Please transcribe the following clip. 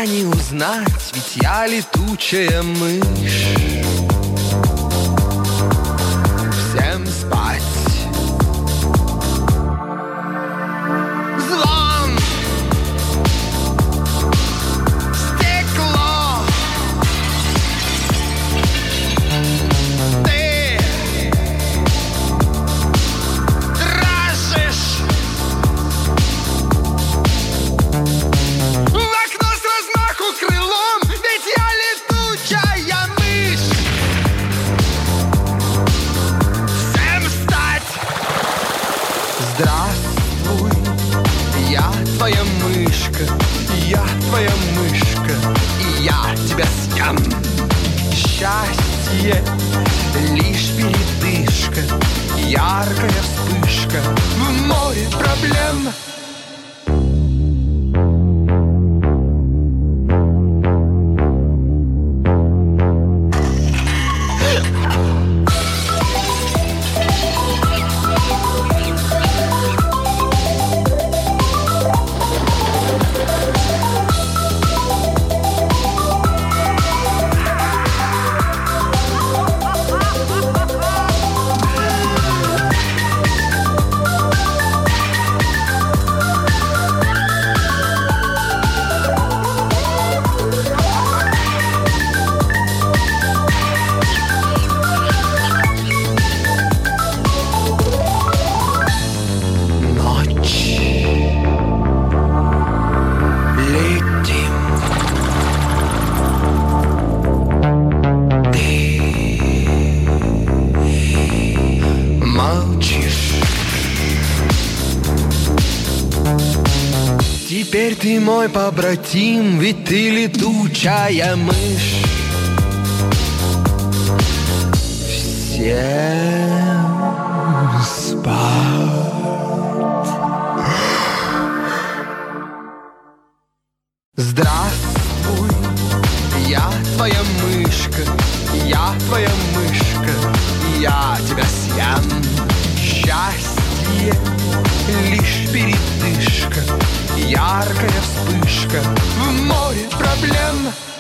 меня не узнать, ведь я летучая мышь. Всем спать. Звон. Стекло. Ты дрожишь. В окно с размаху крылом, ведь я летучая мышь. Всем встать! Здравствуй, я твоя мышка, я твоя мышка, и я тебя съем. Счастье лишь передышка, яркая вспышка в море проблем. Теперь ты мой побратим, ведь ты летучая мышь. Всем спать. Здравствуй, я твоя мышка, я твоя мышка, и я тебя съем. Счастье лишь передышка, яркая вспышка в море проблем.